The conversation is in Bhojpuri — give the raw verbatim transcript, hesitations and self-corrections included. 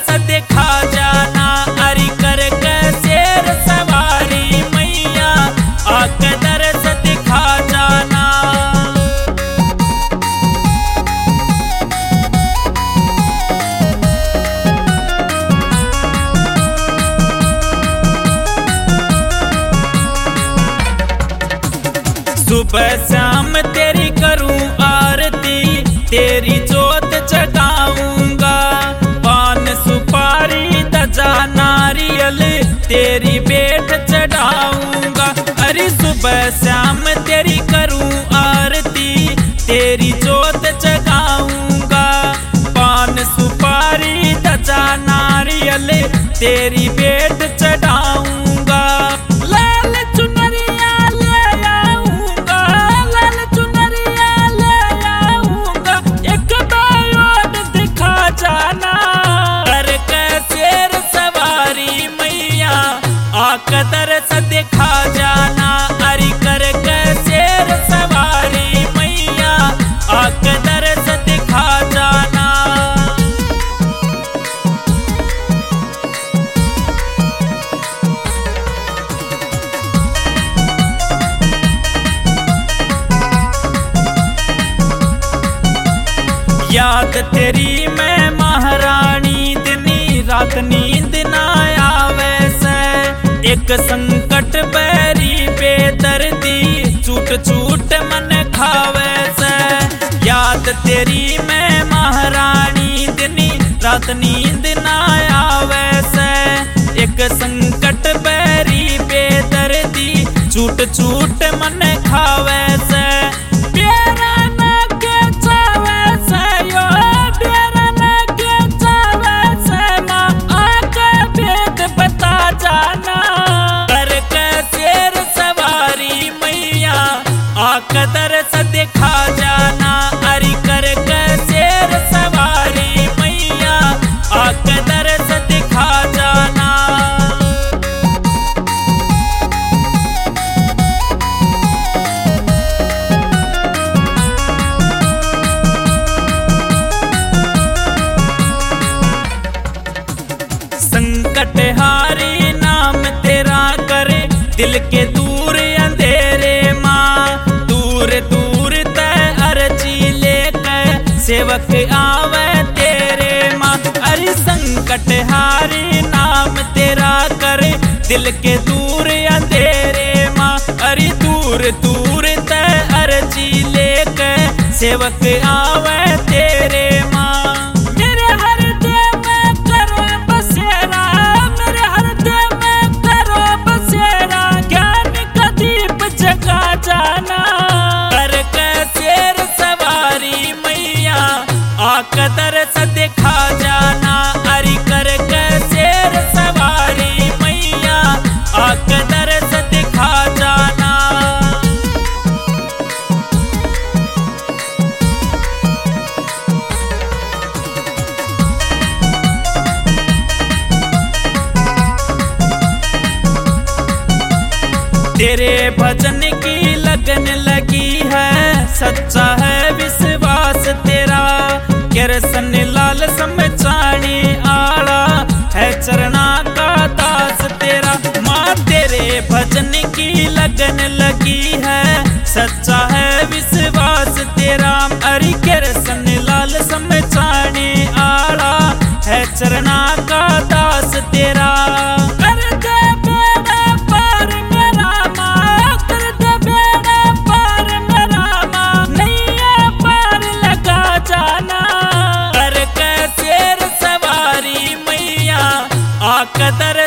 से दिखा जाना, अरि कर के शेर सवारी मैया आके दर से दिखा जाना। सुबह शाम तेरी करूं आरती, तेरी जोत जगाऊंगा, पान सुपारी दजा नारियल तेरी बेट चढ़ाऊंगा। अरे सुबह शाम तेरी करूं आरती, तेरी जोत जगाऊंगा, पान सुपारी दजा नारियल तेरी बेट चढ़ाऊंगा। लाल चुनरिया ले आऊंगा, लाल चुनरिया ले आऊंगा, एक बार दिखा जाना, कर के शेर सवारी मैया आके दर से दिखा जाना। अरि कर के शेर सवारी मैया आके दर से दिखा जाना। याद तेरी मैं महारानी, दिनी रात नींद ना आवे से, एक संकट बैरी बेदर्दी छूट छूट मन खावे से। याद तेरी मैं महारानी, दिनी रात नींद ना आवे से, एक संकट बैरी बेदर्दी छूट छूट मन खावे से। प्यारा ना के चावे से यो, प्यारा ना के चावे से माँ आके भेद बता जाना, कर के शेर सवारी मैया आके दर से दिखा जाना। अरि कर के शेर सवारी मैया आके दर से दिखा जाना। संकट हारी नाम तेरा करे, दिल के दूर अंधेरे माँ, दूर दूर तय अर्जी लेकर सेवक आवे तेरे माँ। अरे संकट हारी नाम तेरा करे, दिल के दूर अंधेरे माँ, अरे दूर दूर तय अर्जी लेकर सेवक आवे तेरे माँ। मेरे हृदय में करो बसेरा, मेरे हृदय में करो बसेरा, ज्ञान का दीप जगा जाना, कर के शेर सवारी मैया आके दर से दिखा जाना। अरि कर के शेर सवारी मैया आके दर से दिखा जाना। तेरे भजन की लगन लगी है, सच्चा है विश्वास तेरा, किरसन लाल समझाने आला है चरना का दास तेरा। माँ तेरे भजन की लगन लगी है, सच्चा है विश्वास तेरा, अरि किरसन लाल समझाने आला है चरना का दास तेरा। कर दे बेड़ा पार मेरा माँ, कर दे बेड़ा पार मेरा माँ, नैया पार लगा जाना, कर के शेर सवारी मैया आके दर